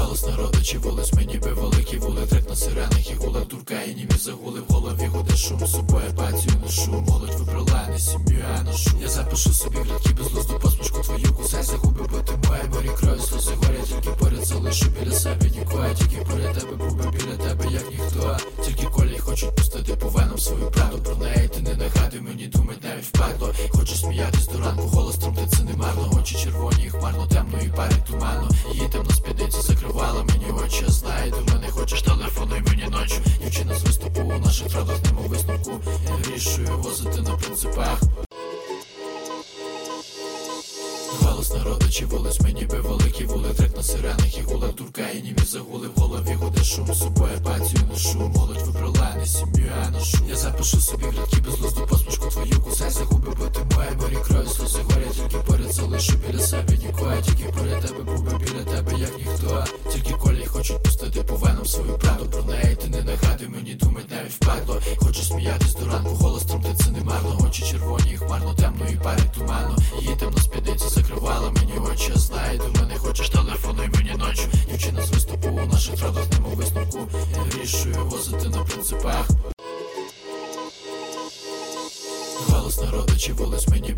Голос народу чи вулиць, мені би великі вули, трек на сиренах і гулах, дурка і німі загули, в голові гуде шум, з собою апатію ношу, молодь вибрала не сім'ю, а ношу. Я запишу собі глядки безглузду посмішку твою, кусай загуби, бо ти моє морі крові, сльози горять, тільки поряд залишу біля себе нікого, тільки поряд тебе буби, біля тебе як ніхто. Тільки колі хочуть пустити по венам свою правду, про неї ти не нагадуй мені, думать навіть впадло. Хочу сміятись до ранку, голос тремтить, це не марно, очі червоні і хмарно, темно і парить туманно. Її темна спідниця закривала мені очі, я знаю, до мене хочеш, телефонуй мені ночі. Дівчина з виступу у наших радах, немов висновку, я вирішую возити на принципах. Голос народу чи вулиць, мені би великі вули, трек на сиренах і гулах, дурка і німі загули, в голові гуде шум, з собою апатію ношу, молодь вибрала не сім'ю, а ношу. Я запишу собі глядки безглузду посмішку твою, кусай загуби, бо ти моє морі крові, сльози горять, тільки поряд залишу біля себе нікого, тільки поряд тебе буби, біля тебе як ніхто. Тільки колі хочуть пустити по венам свою правду, про неї ти не нагадуй мені, думать навіть впадло. Хочу сміятись до ранку, голос тремтить, це не марно, очі червоні і хмарно, темно і парить туманно. Її темна спідниця закривала мені очі, я знаю, до мене хочеш, телефонуй мені ночі. Дівчина з виступу у наших радах, немов висновку, я вирішую возити на принципах. Голос народу чи вулиць, мені би